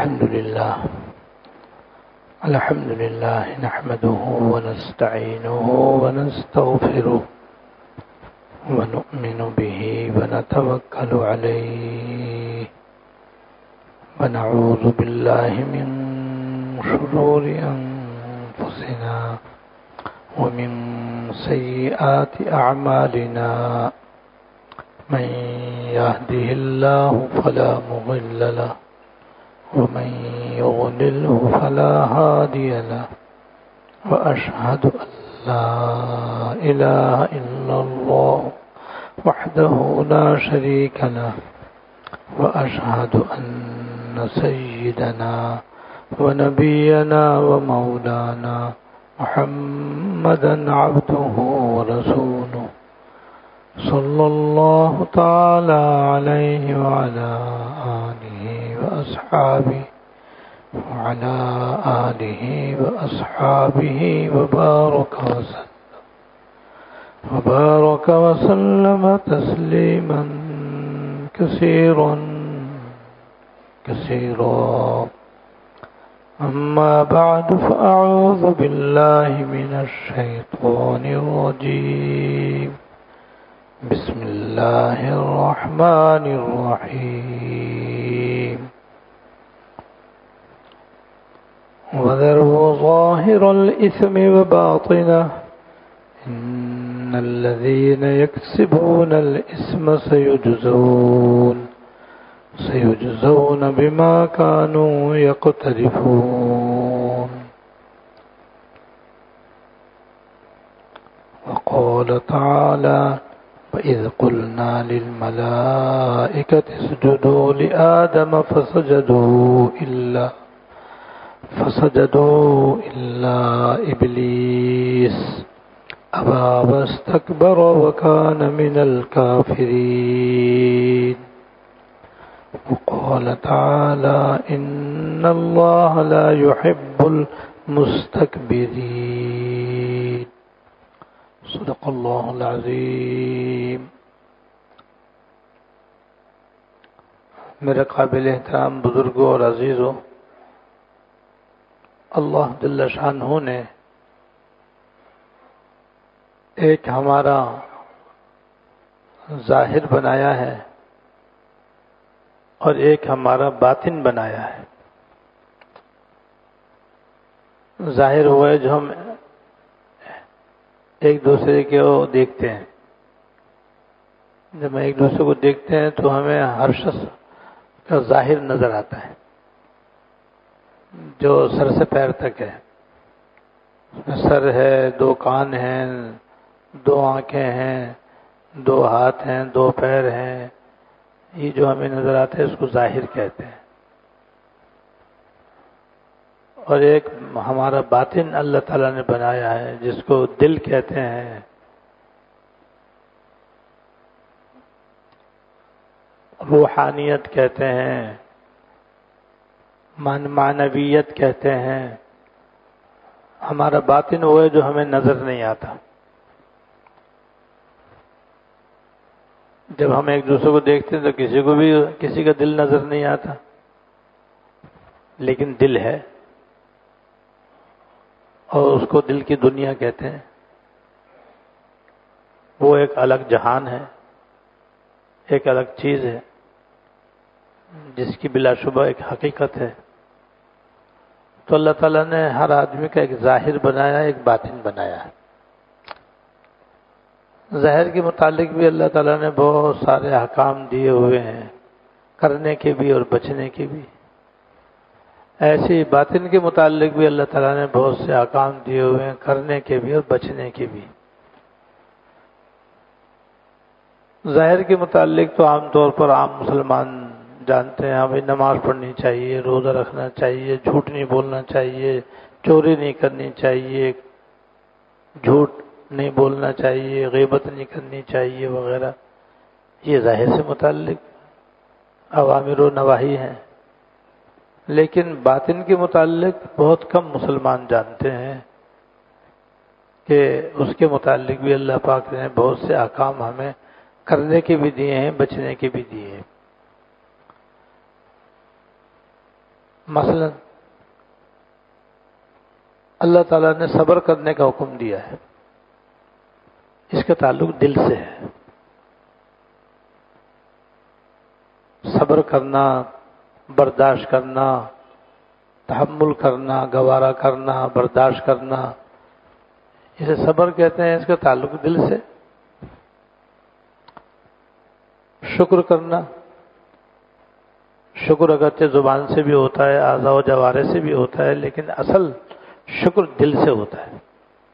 الحمد لله نحمده ونستعينه ونستغفره ونؤمن به ونتوكل عليه ونعوذ بالله من شرور أنفسنا ومن سيئات أعمالنا من يهده الله فلا مضل له ومن يضلله فلا هادي له وأشهد أن لا إله إلا الله وحده لا شريك له وأشهد أن سيدنا ونبينا ومولانا محمدا عبده ورسوله صلى الله تعالى عليه وعلى آله وأصحابه وبارك وسلم تسليما كثيرا أما بعد فأعوذ بالله من الشيطان الرجيم بسم الله الرحمن الرحيم وذروا ظاهر الإثم وباطنه إن الذين يكسبون الإثم سيجزون بما كانوا يقترفون وقال تعالى وإذ قلنا للملائكة اسجدوا لآدم فسجدوا إلا إبليس أبى واستكبر وكان من الكافرين وقال تعالى إن الله لا يحب المستكبرين صدق اللہ العظیم۔ میرے قابل احترام بزرگوں اور عزیزوں، اللہ جل شانہ نے ایک ہمارا ظاہر بنایا ہے اور ایک ہمارا باطن بنایا ہے۔ ظاہر ہوا ہے جو ہم ایک دوسرے کو دیکھتے ہیں۔ جب ہم ایک دوسرے کو دیکھتے ہیں تو ہمیں ہر شخص کا ظاہر نظر آتا ہے جو سر سے پیر تک ہے۔ اس میں سر ہے، دو کان ہیں، دو آنکھیں ہیں، دو ہاتھ ہیں، دو پیر ہیں۔ یہ جو ہمیں نظر آتا ہے اس کو ظاہر کہتے ہیں۔ اور ایک ہمارا باطن اللہ تعالیٰ نے بنایا ہے جس کو دل کہتے ہیں، روحانیت کہتے ہیں، معنویت کہتے ہیں۔ ہمارا باطن وہ ہے جو ہمیں نظر نہیں آتا۔ جب ہم ایک دوسرے کو دیکھتے ہیں تو کسی کا دل نظر نہیں آتا، لیکن دل ہے اور اس کو دل کی دنیا کہتے ہیں۔ وہ ایک الگ جہان ہے، ایک الگ چیز ہے جس کی بلا شبہ ایک حقیقت ہے۔ تو اللہ تعالیٰ نے ہر آدمی کا ایک ظاہر بنایا، ایک باطن بنایا ہے۔ ظاہر کے متعلق بھی اللہ تعالیٰ نے بہت سارے احکام دیے ہوئے ہیں، کرنے کے بھی اور بچنے کے بھی۔ ایسے ہی باطن کے متعلق بھی اللہ تعالیٰ نے بہت سے احکام دیے ہوئے ہیں، کرنے کے بھی اور بچنے کے بھی۔ ظاہر کے متعلق تو عام طور پر عام مسلمان جانتے ہیں، ہمیں نماز پڑھنی چاہیے، روزہ رکھنا چاہیے، جھوٹ نہیں بولنا چاہیے، چوری نہیں کرنی چاہیے، جھوٹ نہیں بولنا چاہیے، غیبت نہیں کرنی چاہیے وغیرہ۔ یہ ظاہر سے متعلق اوامر و نواہی ہیں۔ لیکن باطن کے متعلق بہت کم مسلمان جانتے ہیں کہ اس کے متعلق بھی اللہ پاک نے بہت سے احکام ہمیں کرنے کے بھی دیے ہیں، بچنے کے بھی دیے ہیں۔ مثلا اللہ تعالیٰ نے صبر کرنے کا حکم دیا ہے، اس کا تعلق دل سے ہے۔ صبر کرنا، برداشت کرنا، تحمل کرنا، گوارا کرنا، برداشت کرنا، اسے صبر کہتے ہیں، اس کا تعلق دل سے۔ شکر کرنا، شکر اگرچہ زبان سے بھی ہوتا ہے، اعضاء و جوارح سے بھی ہوتا ہے، لیکن اصل شکر دل سے ہوتا ہے۔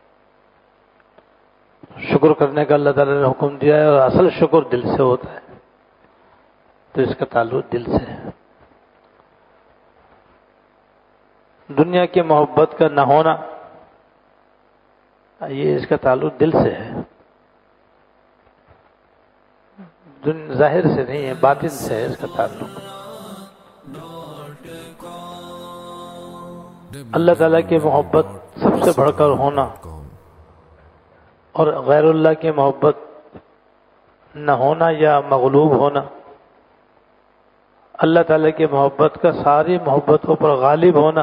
شکر کرنے کا اللہ تعالیٰ نے حکم دیا ہے اور اصل شکر دل سے ہوتا ہے، تو اس کا تعلق دل سے ہے۔ دنیا کی محبت کا نہ ہونا، یہ اس کا تعلق دل سے ہے، ظاہر سے نہیں ہے، باطن سے ہے اس کا تعلق۔ اللہ تعالیٰ کی محبت سب سے بڑھ کر ہونا اور غیر اللہ کی محبت نہ ہونا یا مغلوب ہونا، اللہ تعالیٰ کی محبت کا ساری محبتوں پر غالب ہونا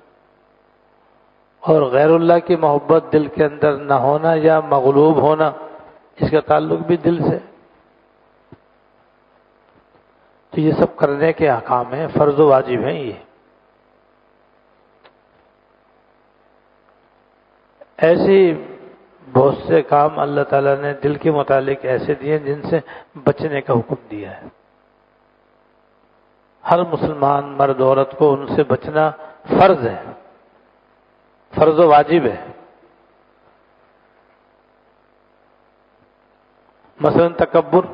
اور غیر اللہ کی محبت دل کے اندر نہ ہونا یا مغلوب ہونا، اس کا تعلق بھی دل سے۔ تو یہ سب کرنے کے احکام ہیں، فرض و واجب ہیں۔ یہ ایسی بہت سے کام اللہ تعالیٰ نے دل کے متعلق ایسے دیے جن سے بچنے کا حکم دیا ہے۔ ہر مسلمان مرد عورت کو ان سے بچنا فرض ہے، فرض و واجب ہے۔ مثلا تکبر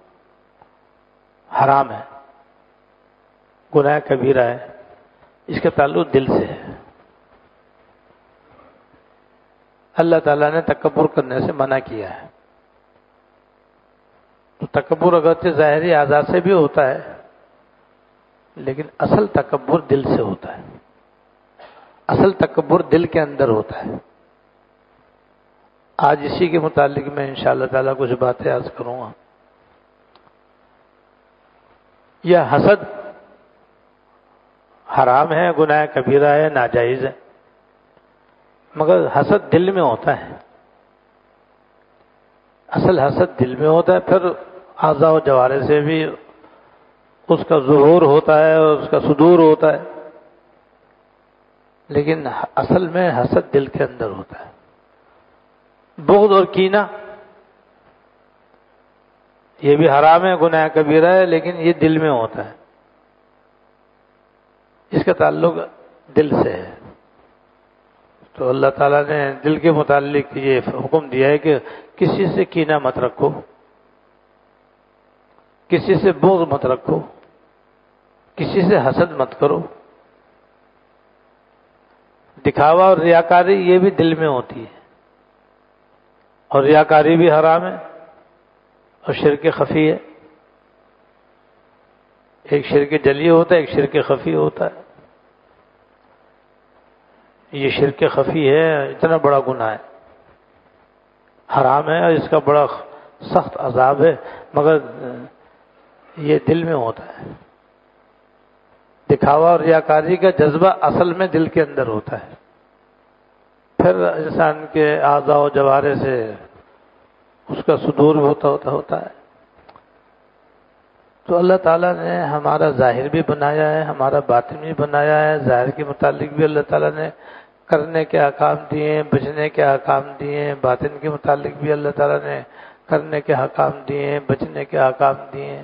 حرام ہے، گناہ کبیرہ ہے، اس کا تعلق دل سے ہے۔ اللہ تعالیٰ نے تکبر کرنے سے منع کیا ہے۔ تو تکبر اگرچہ ظاہری اعضاء سے بھی ہوتا ہے، لیکن اصل تکبر دل سے ہوتا ہے، اصل تکبر دل کے اندر ہوتا ہے۔ آج اسی کے متعلق میں انشاءاللہ تعالیٰ کچھ باتیں عرض کروں گا۔ یہ حسد حرام ہے، گناہ کبیرہ ہے، ناجائز ہے، مگر حسد دل میں ہوتا ہے، اصل حسد دل میں ہوتا ہے، پھر اعضاء و جوارح سے بھی اس کا ظہور ہوتا ہے اور اس کا صدور ہوتا ہے، لیکن اصل میں حسد دل کے اندر ہوتا ہے۔ بغض اور کینہ یہ بھی حرام ہے، گناہ کبیرہ ہے، لیکن یہ دل میں ہوتا ہے، اس کا تعلق دل سے ہے۔ تو اللہ تعالیٰ نے دل کے متعلق یہ حکم دیا ہے کہ کسی سے کینہ مت رکھو، کسی سے بغض مت رکھو، کسی سے حسد مت کرو۔ دکھاوا اور ریاکاری یہ بھی دل میں ہوتی ہے، اور ریاکاری بھی حرام ہے اور شرک خفی ہے۔ ایک شرک جلی ہوتا ہے، ایک شرک خفی ہوتا ہے۔ یہ شرک خفی ہے، اتنا بڑا گناہ ہے، حرام ہے اور اس کا بڑا سخت عذاب ہے، مگر یہ دل میں ہوتا ہے۔ دکھاوا اور ریاکاری کا جذبہ اصل میں دل کے اندر ہوتا ہے، پھر انسان کے اعضاء و جوارح سے اس کا صدور ہوتا ہے۔ تو اللہ تعالیٰ نے ہمارا ظاہر بھی بنایا ہے، ہمارا باطن بھی بنایا ہے۔ ظاہر کے متعلق بھی اللہ تعالیٰ نے کرنے کے احکام دیے ہیں، بچنے کے احکام دیے ہیں۔ باطن کے متعلق بھی اللہ تعالیٰ نے کرنے کے احکام دیے ہیں، بچنے کے احکام دیے ہیں۔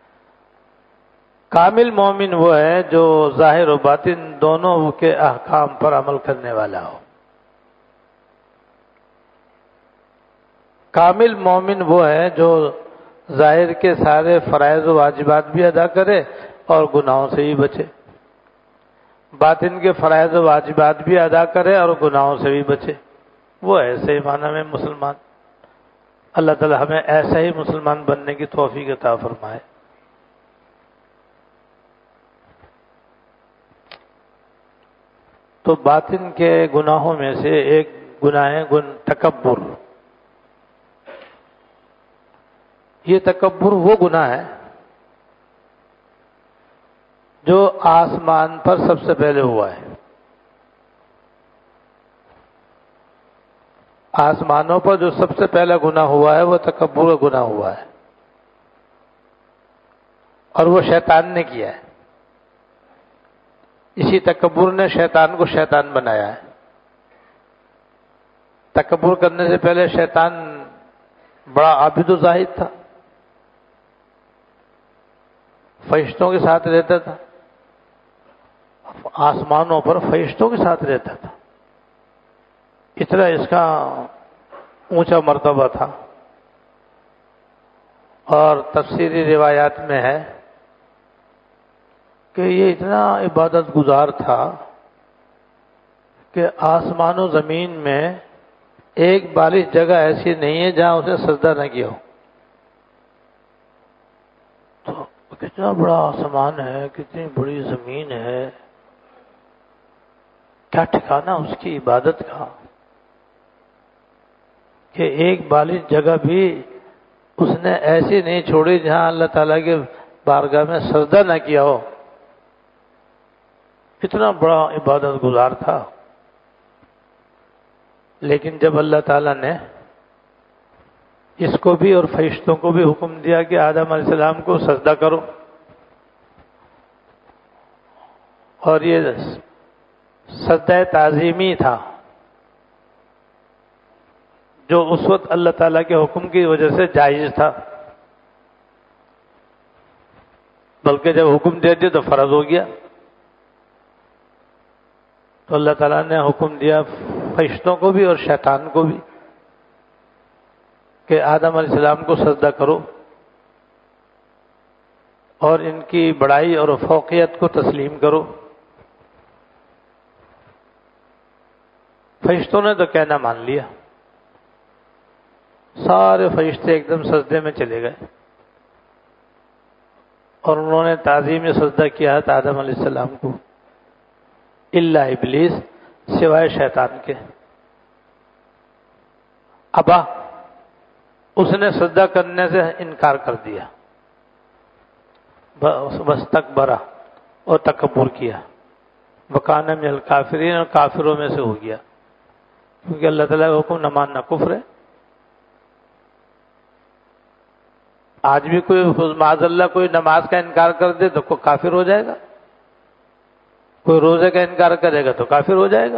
کامل مومن وہ ہے جو ظاہر و باطن دونوں کے احکام پر عمل کرنے والا ہو۔ کامل مومن وہ ہے جو ظاہر کے سارے فرائض و واجبات بھی ادا کرے اور گناہوں سے بھی بچے، باطن کے فرائض و واجبات بھی ادا کرے اور گناہوں سے بھی بچے، وہ ایسے معنی میں مسلمان۔ اللہ تعالی ہمیں ایسا ہی مسلمان بننے کی توفیق عطا فرمائے۔ تو باطن کے گناہوں میں سے ایک گناہ ہے تکبر۔ یہ تکبر وہ گناہ ہے جو آسمان پر سب سے پہلے ہوا ہے. آسمانوں پر جو سب سے پہلا گناہ ہوا ہے وہ تکبر کا گناہ ہوا ہے، اور وہ شیطان نے کیا ہے. اسی تکبر نے شیطان کو شیطان بنایا ہے. تکبر کرنے سے پہلے شیطان بڑا عابد و زاہد تھا، فرشتوں کے ساتھ رہتا تھا، آسمانوں پر فرشتوں کے ساتھ رہتا تھا. اتنا اس کا اونچا مرتبہ تھا. اور تفسیری روایات میں ہے کہ یہ اتنا عبادت گزار تھا کہ آسمان و زمین میں ایک بالش جگہ ایسی نہیں ہے جہاں اسے سجدہ نہ کیا ہو. تو کتنا بڑا آسمان ہے، کتنی بڑی زمین ہے، کیا ٹھکانہ اس کی عبادت کا کہ ایک بالش جگہ بھی اس نے ایسی نہیں چھوڑی جہاں اللہ تعالیٰ کے بارگاہ میں سجدہ نہ کیا ہو. اتنا بڑا عبادت گزار تھا. لیکن جب اللہ تعالیٰ نے اس کو بھی اور فرشتوں کو بھی حکم دیا کہ آدم علیہ السلام کو سجدہ کرو، اور یہ سجدہ تعظیمی تھا جو اس وقت اللہ تعالیٰ کے حکم کی وجہ سے جائز تھا، بلکہ جب حکم دے دیا تو فرض ہو گیا. تو اللہ تعالیٰ نے حکم دیا فرشتوں کو بھی اور شیطان کو بھی کہ آدم علیہ السلام کو سجدہ کرو اور ان کی بڑائی اور فوقیت کو تسلیم کرو. فرشتوں نے تو کہنا مان لیا، سارے فرشتے ایک دم سجدے میں چلے گئے اور انہوں نے تعظیم سجدہ کیا تھا آدم علیہ السلام کو، الا ابلیس، سوائے شیطان کے. ابا، اس نے سجدہ کرنے سے انکار کر دیا، واستکبر، اور تکبر کیا. وکان من الکافرین، اور کافروں میں سے ہو گیا، کیونکہ اللہ تعالیٰ کا حکم نہ ماننا کفر ہے. آج بھی کوئی معاذ اللہ کوئی نماز کا انکار کر دے تو کوئی کافر ہو جائے گا، کوئی روزے کا انکار کرے گا تو کافر ہو جائے گا.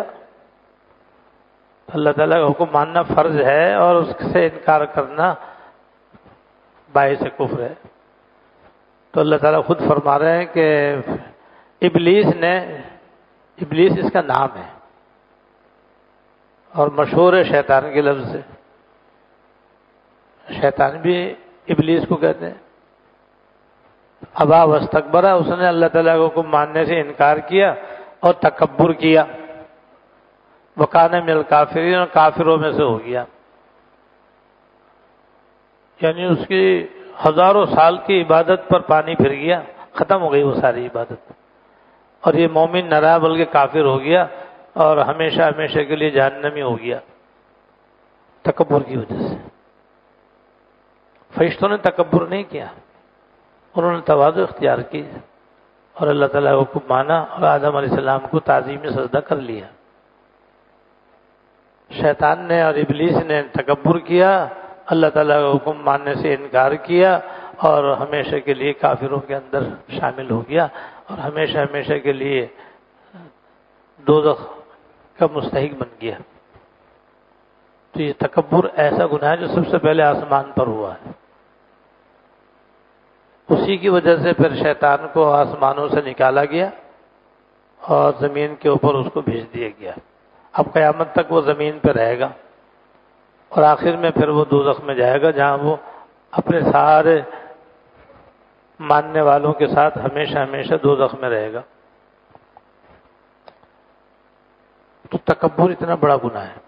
اللہ تعالیٰ کا حکم ماننا فرض ہے اور اس سے انکار کرنا باعث کفر ہے. تو اللہ تعالیٰ خود فرما رہے ہیں کہ ابلیس اس کا نام ہے اور مشہور ہے شیطان کے لفظ سے. شیطان بھی ابلیس کو کہتے ہیں. ابا واستکبر، اس نے اللہ تعالیٰ کو حکم ماننے سے انکار کیا اور تکبر کیا. وکان من الکافرین، اور کافروں میں سے ہو گیا. یعنی اس کی ہزاروں سال کی عبادت پر پانی پھر گیا، ختم ہو گئی وہ ساری عبادت. اور یہ مومن نہ رہا بلکہ کافر ہو گیا اور ہمیشہ ہمیشہ کے لیے جہنمی ہو گیا تکبر کی وجہ سے. فرشتوں نے تکبر نہیں کیا، انہوں نے تواضع اختیار کی اور اللہ تعالیٰ کو حکم مانا اور آدم علیہ السلام کو تعظیم سجدہ کر لیا. شیطان نے اور ابلیس نے تکبر کیا، اللہ تعالیٰ کا حکم ماننے سے انکار کیا اور ہمیشہ کے لیے کافروں کے اندر شامل ہو گیا اور ہمیشہ ہمیشہ کے لیے دوزخ کا مستحق بن گیا. تو یہ تکبر ایسا گناہ ہے جو سب سے پہلے آسمان پر ہوا ہے. اسی کی وجہ سے پھر شیطان کو آسمانوں سے نکالا گیا اور زمین کے اوپر اس کو بھیج دیا گیا. اب قیامت تک وہ زمین پہ رہے گا اور آخر میں پھر وہ دوزخ میں جائے گا جہاں وہ اپنے سارے ماننے والوں کے ساتھ ہمیشہ ہمیشہ دوزخ میں رہے گا. تو تکبر اتنا بڑا گناہ ہے.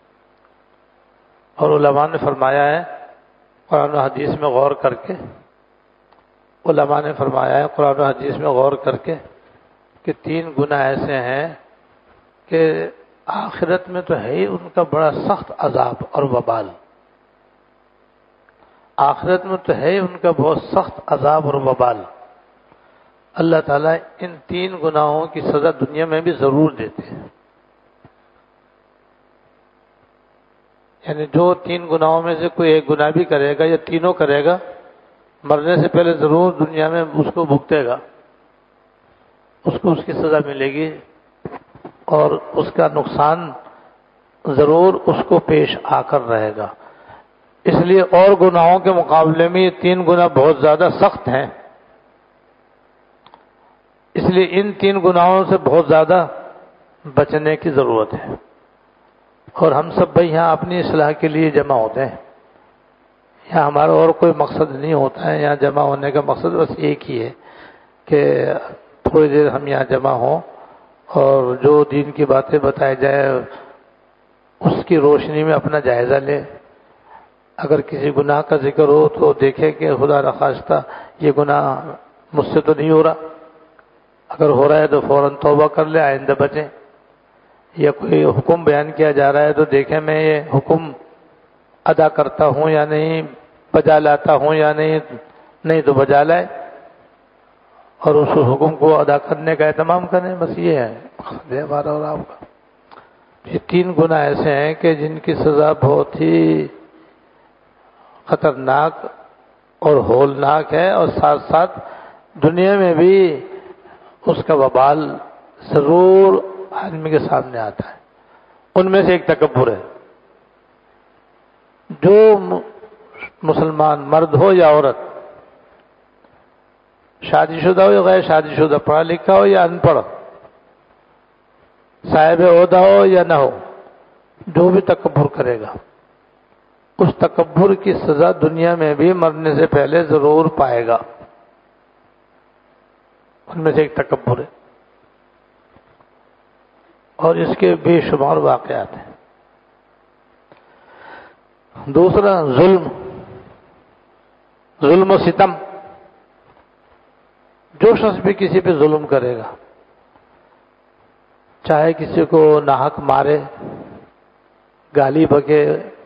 اور علماء نے فرمایا ہے قرآن و حدیث میں غور کر کے، علماء نے فرمایا ہے قرآن و حدیث میں غور کر کے کہ 3 گناہ ایسے ہیں کہ آخرت میں تو ہے ہی ان کا بڑا سخت عذاب اور وبال. آخرت میں تو ہے ہی ان کا بہت سخت عذاب اور وبال. اللہ تعالیٰ ان 3 گناہوں کی سزا دنیا میں بھی ضرور دیتے ہیں. یعنی جو 3 گناہوں میں سے کوئی ایک گناہ بھی کرے گا یا تینوں کرے گا، مرنے سے پہلے ضرور دنیا میں اس کو بھگتے گا، اس کو اس کی سزا ملے گی اور اس کا نقصان ضرور اس کو پیش آ کر رہے گا. اس لیے اور گناہوں کے مقابلے میں یہ 3 گناہ بہت زیادہ سخت ہیں. اس لیے ان 3 گناہوں سے بہت زیادہ بچنے کی ضرورت ہے. اور ہم سب بھائی یہاں اپنی اصلاح کے لیے جمع ہوتے ہیں. یہاں ہمارا اور کوئی مقصد نہیں ہوتا ہے. یہاں جمع ہونے کا مقصد بس ایک ہی ہے کہ تھوڑی دیر ہم یہاں جمع ہوں اور جو دین کی باتیں بتائی جائے اس کی روشنی میں اپنا جائزہ لیں. اگر کسی گناہ کا ذکر ہو تو دیکھیں کہ خدا نخواستہ یہ گناہ مجھ سے تو نہیں ہو رہا، اگر ہو رہا ہے تو فوراً توبہ کر لیں، آئندہ بچیں. یا کوئی حکم بیان کیا جا رہا ہے تو دیکھیں میں یہ حکم ادا کرتا ہوں یا نہیں، بجا لاتا ہوں یا نہیں تو بجا لائے اور اس حکم کو ادا کرنے کا اہتمام کریں. بس یہ ہے مقصد ہے ہمارا اور آپ کا. یہ 3 گناہ ایسے ہیں کہ جن کی سزا بہت ہی خطرناک اور ہولناک ہے، اور ساتھ ساتھ دنیا میں بھی اس کا وبال ضرور آدمی کے سامنے آتا ہے. ان میں سے ایک تکبر ہے. جو مسلمان مرد ہو یا عورت، شادی شدہ ہو یا غیر شادی شدہ، پڑھا لکھا ہو یا ان پڑھ، صاحب عہدہ ہو یا نہ ہو، جو بھی تکبر کرے گا اس تکبر کی سزا دنیا میں بھی مرنے سے پہلے ضرور پائے گا. ان میں سے ایک تکبر ہے اور اس کے بے شمار واقعات ہیں. دوسرا ظلم و ستم. جو شخص بھی کسی پہ ظلم کرے گا، چاہے کسی کو ناحق مارے، گالی بکے،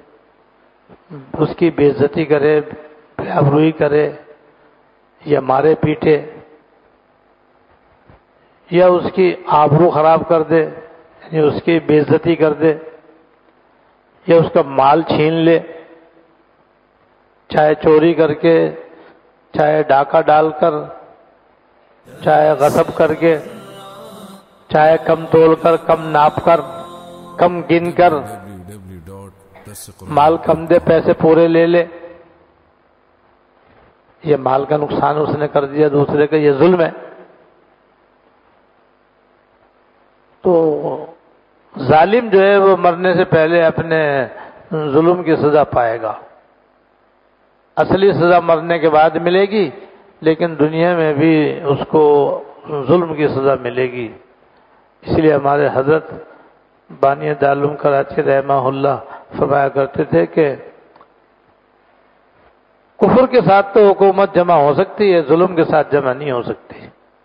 اس کی بے عزتی کرے، بے آبروئی کرے، یا مارے پیٹے، یا اس کی آبرو خراب کر دے، یعنی اس کی بے عزتی کر دے، یا اس کا مال چھین لے، چاہے چوری کر کے، چاہے ڈاکہ ڈال کر، چاہے غصب کر کے، چاہے کم تول کر، کم ناپ کر، کم گن کر، مال کم دے پیسے پورے لے لے، یہ مال کا نقصان اس نے کر دیا دوسرے کا، یہ ظلم ہے. تو ظالم جو ہے وہ مرنے سے پہلے اپنے ظلم کی سزا پائے گا. اصلی سزا مرنے کے بعد ملے گی، لیکن دنیا میں بھی اس کو ظلم کی سزا ملے گی. اس لیے ہمارے حضرت بانی دارالعلوم کراچی رحمہ اللہ فرمایا کرتے تھے کہ کفر کے ساتھ تو حکومت جمع ہو سکتی ہے، ظلم کے ساتھ جمع نہیں ہو سکتی.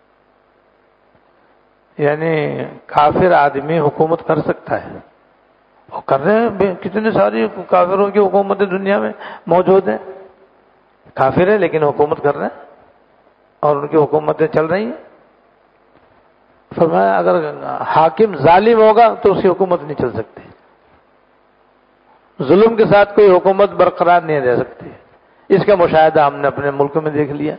یعنی کافر آدمی حکومت کر سکتا ہے، اور کر رہے ہیں. کتنے ساری کافروں کی حکومتیں دنیا میں موجود ہیں. کافر ہیں لیکن حکومت کر رہے ہیں اور ان کی حکومتیں چل رہی ہیں. فرمایا اگر حاکم ظالم ہوگا تو اس کی حکومت نہیں چل سکتی. ظلم کے ساتھ کوئی حکومت برقرار نہیں رہ سکتی. اس کا مشاہدہ ہم نے اپنے ملک میں دیکھ لیا.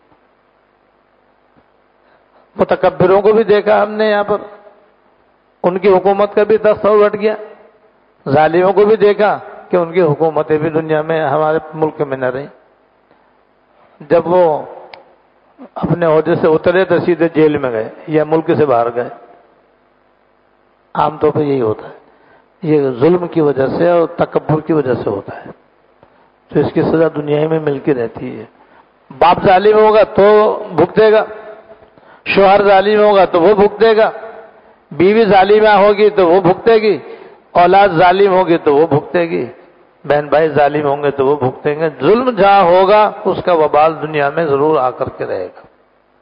متکبروں کو بھی دیکھا ہم نے یہاں پر، ان کی حکومت کا بھی تصور ہٹ گیا. ظالموں کو بھی دیکھا کہ ان کی حکومتیں بھی دنیا میں ہمارے ملک میں نہ رہیں. جب وہ اپنے عہدے سے اترے تو سیدھے جیل میں گئے یا ملک سے باہر گئے. عام طور پہ یہی ہوتا ہے. یہ ظلم کی وجہ سے اور تکبر کی وجہ سے ہوتا ہے. تو اس کی سزا دنیا میں ملتی رہتی ہے. باپ ظالم ہوگا تو بھگتے گا، شوہر ظالم ہوگا تو وہ بھگتے گا، بیوی ظالمہ ہوگی تو وہ بھگتے گی، اولاد ظالم ہوگی تو وہ بھگتے گی، بہن بھائی ظالم ہوں گے تو وہ بھگتیں گے. ظلم جہاں ہوگا اس کا وبال دنیا میں ضرور آ کر کے رہے گا.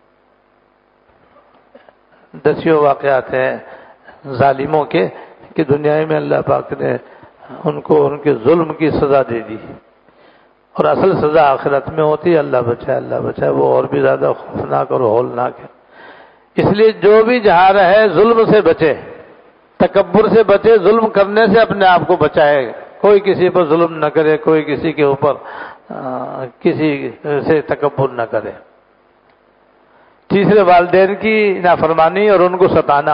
دسیوں واقعات ہیں ظالموں کے کہ دنیا میں اللہ پاک نے ان کو ان کے ظلم کی سزا دے دی. اور اصل سزا آخرت میں ہوتی ہے. اللہ بچائے وہ اور بھی زیادہ خوفناک اور ہولناک ہے. اس لیے جو بھی جہاں رہے ظلم سے بچے، تکبر سے بچے، ظلم کرنے سے اپنے آپ کو بچائے. کوئی کسی پر ظلم نہ کرے، کوئی کسی کے اوپر کسی سے تکبر نہ کرے. تیسرے، والدین کی نافرمانی اور ان کو ستانا.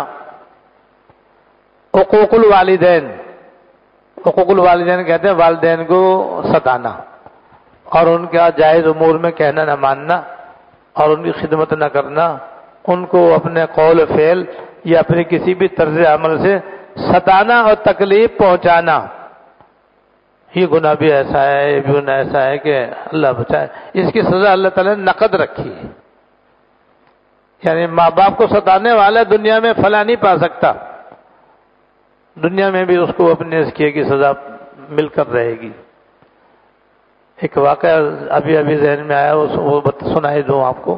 حقوق الوالدین، حقوق الوالدین کہتے ہیں والدین کو ستانا اور ان کا جائز امور میں کہنا نہ ماننا اور ان کی خدمت نہ کرنا، ان کو اپنے قول و فعل یا اپنے کسی بھی طرز عمل سے ستانا اور تکلیف پہنچانا. یہ گناہ بھی ایسا ہے، یہ بھی گناہ ایسا ہے کہ اللہ بچائے. اس کی سزا اللہ تعالیٰ نے نقد رکھی ہے. یعنی ماں باپ کو ستانے والا دنیا میں فلاں نہیں پا سکتا، دنیا میں بھی اس کو اپنے اس کیے کی سزا مل کر رہے گی. ایک واقعہ ابھی ذہن میں آیا، وہ سنائی دوں آپ کو.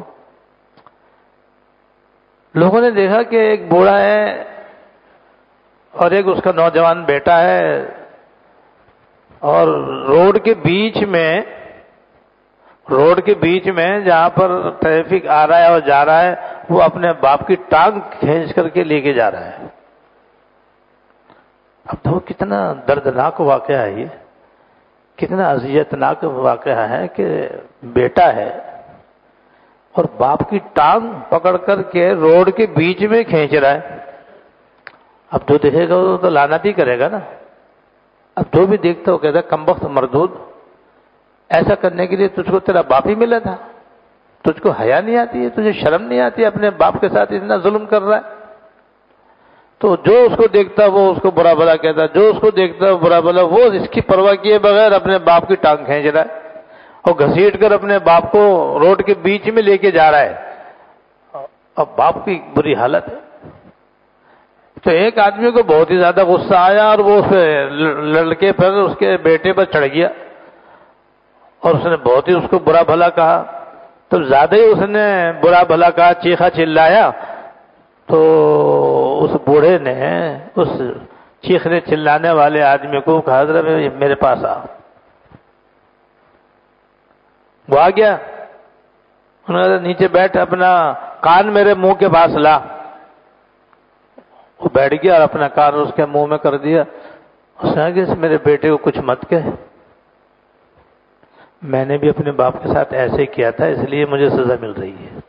لوگوں نے دیکھا کہ ایک بوڑھا ہے اور ایک اس کا نوجوان بیٹا ہے، اور روڈ کے بیچ میں جہاں پر ٹریفک آ رہا ہے اور جا رہا ہے، وہ اپنے باپ کی ٹانگ کھینچ کر کے لے کے جا رہا ہے. اب تو کتنا دردناک واقعہ ہے، یہ کتنا اذیتناک واقعہ ہے کہ بیٹا ہے اور باپ کی ٹانگ پکڑ کر کے روڈ کے بیچ میں کھینچ رہا ہے. اب جو دیکھے گا وہ تو لعنت ہی کرے گا نا. اب جو بھی دیکھتا ہو کہتا ہے کمبخت مردود، ایسا کرنے کے لیے تجھ کو تیرا باپ ہی ملا تھا، تجھ کو حیا نہیں آتی ہے، تجھے شرم نہیں آتی ہے، اپنے باپ کے ساتھ اتنا ظلم کر رہا ہے. تو جو اس کو دیکھتا وہ اس کو برا بھلا کہتا، جو اس کو دیکھتا برا بھلا، وہ اس کی پرواہ کیے بغیر اپنے باپ کی ٹانگ کھینچ رہا ہے اور گھسیٹ کر اپنے باپ کو روڈ کے بیچ میں لے کے جا رہا ہے. اب باپ کی بری حالت ہے. تو ایک آدمی کو بہت ہی زیادہ غصہ آیا اور وہ اس لڑکے پر، اس کے بیٹے پر چڑھ گیا اور اس نے بہت ہی اس کو برا بھلا کہا. تو زیادہ ہی اس نے برا بھلا کہا، چیخا چلایا. تو اس بوڑھے نے اس چیخنے چلانے والے آدمی کو کہا ذرا میرے پاس آ. وہ آ گیا. انہوں نے نیچے بیٹھ، اپنا کان میرے منہ کے پاس لا. وہ بیٹھ گیا اور اپنا کان اس کے منہ میں کر دیا. اس نے کہا کہ میرے بیٹے کو کچھ مت کہے، میں نے بھی اپنے باپ کے ساتھ ایسے کیا تھا، اس لیے مجھے سزا مل رہی ہے.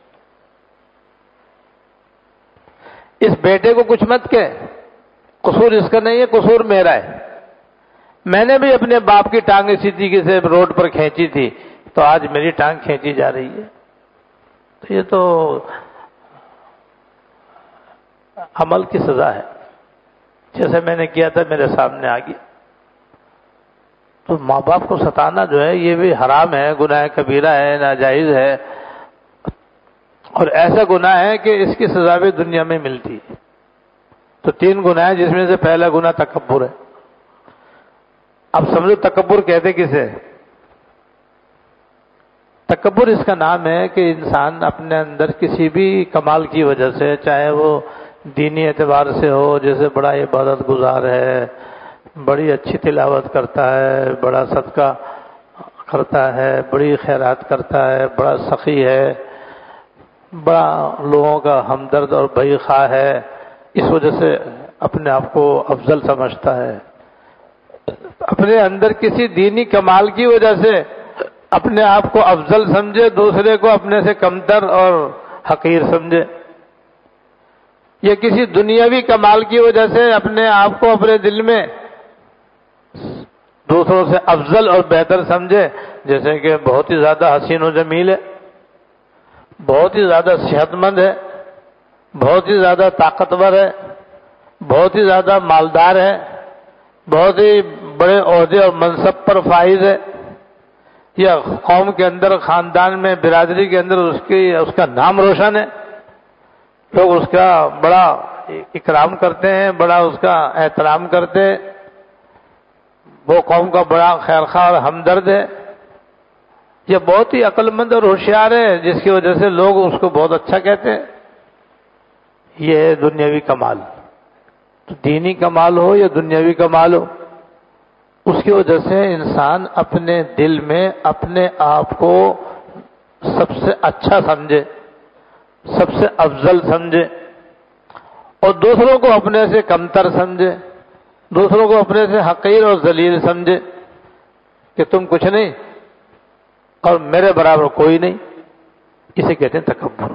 اس بیٹے کو کچھ مت کہے، قصور اس کا نہیں ہے، قصور میرا ہے. میں نے بھی اپنے باپ کی ٹانگ اسی طریقے سے روڈ پر کھینچی تھی، تو آج میری ٹانگ کھینچی جا رہی ہے. تو یہ تو عمل کی سزا ہے. جیسے میں نے کیا تھا میرے سامنے آ گیا. تو ماں باپ کو ستانا جو ہے یہ بھی حرام ہے، گناہ کبیرہ ہے، ناجائز ہے، اور ایسا گناہ ہے کہ اس کی سزا بھی دنیا میں ملتی ہے. تو 3 گناہ ہیں، جس میں سے پہلا گناہ تکبر ہے. اب سمجھو تکبر کہتے کسے؟ تکبر اس کا نام ہے کہ انسان اپنے اندر کسی بھی کمال کی وجہ سے، چاہے وہ دینی اعتبار سے ہو، جیسے بڑا عبادت گزار ہے، بڑی اچھی تلاوت کرتا ہے، بڑا صدقہ کرتا ہے، بڑی خیرات کرتا ہے، بڑا سخی ہے، بڑا لوگوں کا ہمدرد اور بھائی خواہ ہے، اس وجہ سے اپنے آپ کو افضل سمجھتا ہے. اپنے اندر کسی دینی کمال کی وجہ سے اپنے آپ کو افضل سمجھے، دوسرے کو اپنے سے کمتر اور حقیر سمجھے، یا کسی دنیاوی کمال کی وجہ سے اپنے آپ کو اپنے دل میں دوسروں سے افضل اور بہتر سمجھے. جیسے کہ بہت ہی زیادہ حسین و جمیل ہے، بہت ہی زیادہ صحت مند ہے، بہت ہی زیادہ طاقتور ہے، بہت ہی زیادہ مالدار ہے، بہت ہی بڑے عہدے اور منصب پر فائز ہے، یا قوم کے اندر، خاندان میں، برادری کے اندر اس کا نام روشن ہے، لوگ اس کا بڑا اکرام کرتے ہیں، بڑا اس کا احترام کرتے ہیں، وہ قوم کا بڑا خیرخواہ اور ہمدرد ہے، یا بہت ہی عقل مند اور ہوشیار ہے جس کی وجہ سے لوگ اس کو بہت اچھا کہتے ہیں. یہ ہے دنیاوی کمال. تو دینی کمال ہو یا دنیاوی کمال ہو، اس کی وجہ سے انسان اپنے دل میں اپنے آپ کو سب سے اچھا سمجھے، سب سے افضل سمجھے، اور دوسروں کو اپنے سے کمتر سمجھے، دوسروں کو اپنے سے حقیر اور ذلیل سمجھے کہ تم کچھ نہیں اور میرے برابر کوئی نہیں. اسے کہتے ہیں تکبر.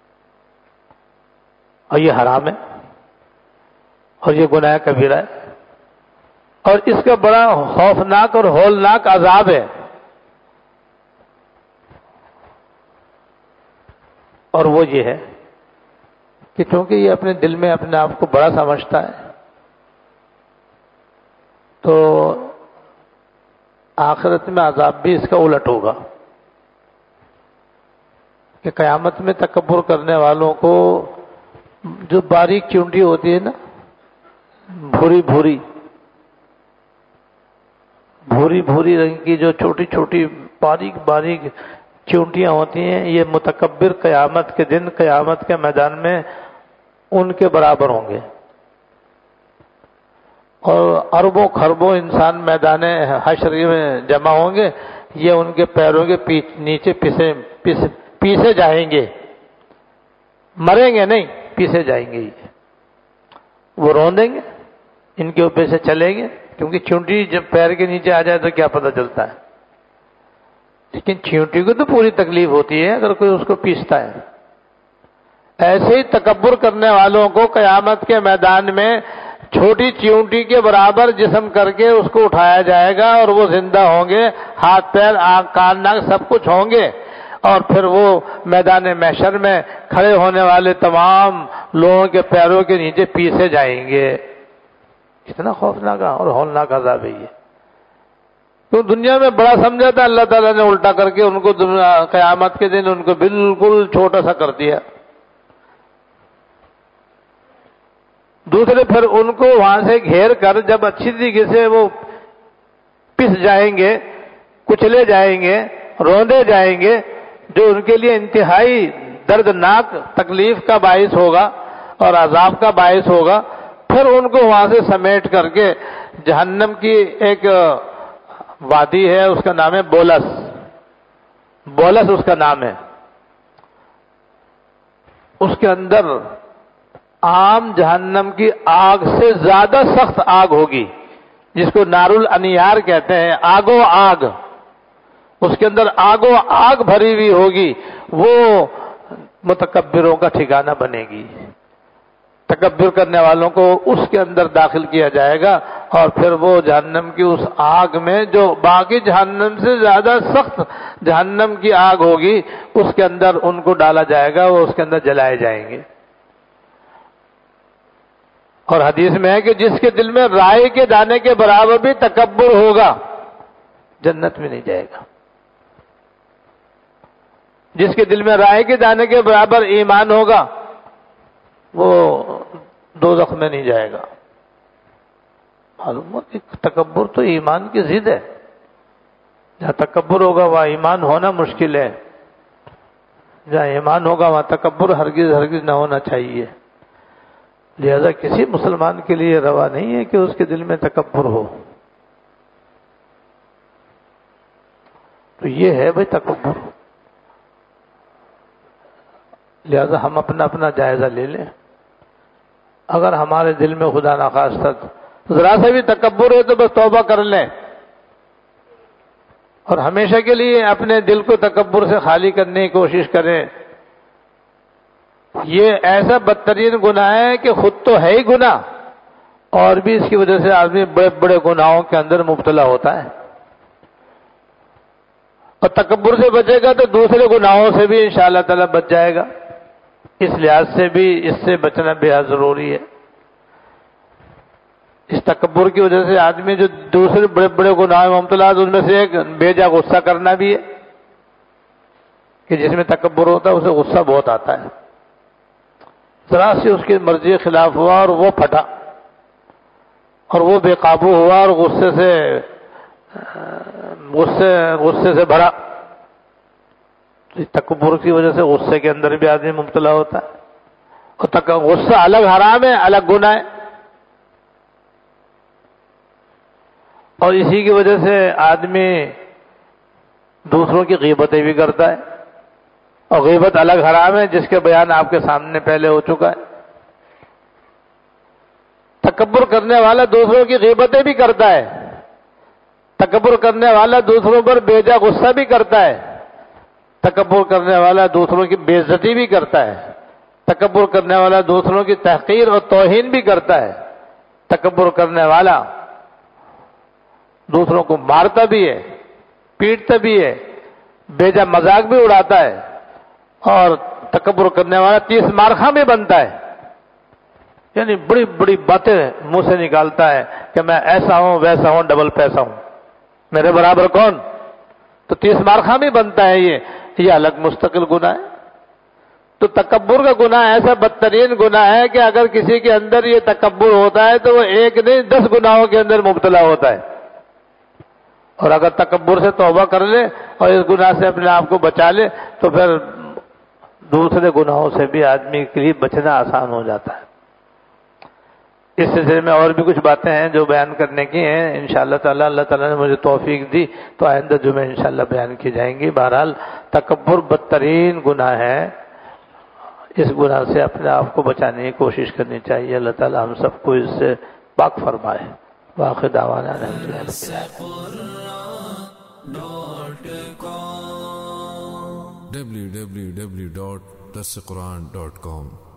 اور یہ حرام ہے اور یہ گناہ کبیرہ ہے، اور اس کا بڑا خوفناک اور ہولناک عذاب ہے. اور وہ یہ ہے کہ چونکہ یہ اپنے دل میں اپنے آپ کو بڑا سمجھتا ہے، تو آخرت میں عذاب بھی اس کا الٹ ہوگا کہ قیامت میں تکبر کرنے والوں کو جو باریک چونٹی ہوتی ہے نا، بھوری بھوری بھوری بھوری رنگ کی جو چھوٹی چھوٹی باریک باریک چونٹیاں ہوتی ہیں، یہ متکبر قیامت کے دن قیامت کے میدان میں ان کے برابر ہوں گے. اور اربوں خربوں انسان میدان حشر میں جمع ہوں گے، یہ ان کے پیروں کے نیچے پیسے جائیں گے. مریں گے نہیں، پیسے جائیں گے. وہ روندیں گے، ان کے اوپر سے چلیں گے، کیونکہ چونٹی جب پیر کے نیچے آ جائے تو کیا پتہ چلتا ہے، لیکن چونٹی کو تو پوری تکلیف ہوتی ہے اگر کوئی اس کو پیستا ہے. ایسے ہی تکبر کرنے والوں کو قیامت کے میدان میں چھوٹی چونٹی کے برابر جسم کر کے اس کو اٹھایا جائے گا، اور وہ زندہ ہوں گے، ہاتھ پیر آنکھ کان ناک سب کچھ ہوں گے، اور پھر وہ میدان محشر میں کھڑے ہونے والے تمام لوگوں کے پیروں کے نیچے پیسے جائیں گے. کتنا خوفناک اور ہولناک عذاب ہے یہ. تو دنیا میں بڑا سمجھا تھا، اللہ تعالیٰ نے الٹا کر کے ان کو قیامت کے دن ان کو بالکل چھوٹا سا کر دیا. دوسرے پھر ان کو وہاں سے گھیر کر جب اچھی طریقے سے وہ پس جائیں گے، کچلے جائیں گے، روندے جائیں گے، جو ان کے لیے انتہائی دردناک تکلیف کا باعث ہوگا اور عذاب کا باعث ہوگا. پھر ان کو وہاں سے سمیٹ کر کے جہنم کی ایک وادی ہے، اس کا نام ہے بولس. بولس اس کا نام ہے. اس کے اندر عام جہنم کی آگ سے زیادہ سخت آگ ہوگی، جس کو نار الانیار کہتے ہیں، آگو آگ. اس کے اندر آگو آگ بھری ہوئی ہوگی. وہ متکبروں کا ٹھکانہ بنے گی. تکبر کرنے والوں کو اس کے اندر داخل کیا جائے گا، اور پھر وہ جہنم کی اس آگ میں جو باقی جہنم سے زیادہ سخت جہنم کی آگ ہوگی، اس کے اندر ان کو ڈالا جائے گا، وہ اس کے اندر جلائے جائیں گے. اور حدیث میں ہے کہ جس کے دل میں رائے کے دانے کے برابر بھی تکبر ہوگا، جنت میں نہیں جائے گا. جس کے دل میں رائے کے دانے کے برابر ایمان ہوگا، وہ دوزخ میں نہیں جائے گا. معلوم ہو کہ تکبر تو ایمان کی ضد ہے. جہاں تکبر ہوگا وہاں ایمان ہونا مشکل ہے. جہاں ایمان ہوگا وہاں تکبر ہرگز ہرگز نہ ہونا چاہیے. لہذا کسی مسلمان کے لیے روا نہیں ہے کہ اس کے دل میں تکبر ہو. تو یہ ہے بھائی تکبر. لہذا ہم اپنا اپنا جائزہ لے لیں. اگر ہمارے دل میں خدا نخواستہ ذرا سے بھی تکبر ہے تو بس توبہ کر لیں، اور ہمیشہ کے لیے اپنے دل کو تکبر سے خالی کرنے کی کوشش کریں. یہ ایسا بدترین گناہ ہے کہ خود تو ہے ہی گناہ، اور بھی اس کی وجہ سے آدمی بڑے بڑے گناہوں کے اندر مبتلا ہوتا ہے. اور تکبر سے بچے گا تو دوسرے گناہوں سے بھی انشاءاللہ تعالی بچ جائے گا. اس لحاظ سے بھی اس سے بچنا بے حد ضروری ہے. اس تکبر کی وجہ سے آدمی جو دوسرے بڑے بڑے گناہوں میں مبتلا ہے، ان میں سے ایک بیجا غصہ کرنا بھی ہے، کہ جس میں تکبر ہوتا ہے اسے غصہ بہت آتا ہے. ذرا سے اس کی مرضی کے خلاف ہوا اور وہ پھٹا اور وہ بے قابو ہوا اور غصے سے بھرا. تکبر کی وجہ سے غصے کے اندر بھی آدمی مبتلا ہوتا ہے. اور غصہ الگ حرام ہے، الگ گناہ ہے. اور اسی کی وجہ سے آدمی دوسروں کی غیبتیں بھی کرتا ہے، اور غیبت الگ حرام ہے جس کے بیان آپ کے سامنے پہلے ہو چکا ہے۔ تکبر کرنے والا دوسروں کی غیبتیں بھی کرتا ہے، تکبر کرنے والا دوسروں پر بے جا غصہ بھی کرتا ہے، تکبر کرنے والا دوسروں کی بے عزتی بھی کرتا ہے، تکبر کرنے والا دوسروں کی تحقیر اور توہین بھی کرتا ہے، تکبر کرنے والا دوسروں کو مارتا بھی ہے، پیٹتا بھی ہے، بے جا مذاق بھی اڑاتا ہے، اور تکبر کرنے والا 30 مارخاں بھی بنتا ہے، یعنی بڑی بڑی باتیں منہ سے نکالتا ہے کہ میں ایسا ہوں ویسا ہوں ڈبل پیسہ ہوں، میرے برابر کون، تو 30 مارخاں بھی بنتا ہے۔ یہ الگ مستقل گناہ ہے۔ تو تکبر کا گناہ ایسا بدترین گناہ ہے کہ اگر کسی کے اندر یہ تکبر ہوتا ہے تو وہ ایک نہیں 10 گناہوں کے اندر مبتلا ہوتا ہے، اور اگر تکبر سے توبہ کر لے اور اس گناہ سے اپنے آپ کو بچا لے تو پھر دوسرے گناہوں سے بھی آدمی کے لیے بچنا آسان ہو جاتا ہے۔ اس سلسلے میں اور بھی کچھ باتیں ہیں جو بیان کرنے کی ہیں، انشاءاللہ تعالی اللہ تعالیٰ نے مجھے توفیق دی تو آئندہ جمعہ انشاءاللہ بیان کی جائیں گی۔ بہرحال تکبر بدترین گناہ ہے، اس گناہ سے اپنے آپ کو بچانے کی کوشش کرنی چاہیے۔ اللہ تعالیٰ ہم سب کو اس سے پاک فرمائے۔ وآخر دعوانا الحمدللہ رب العالمین۔ www.dasquran.com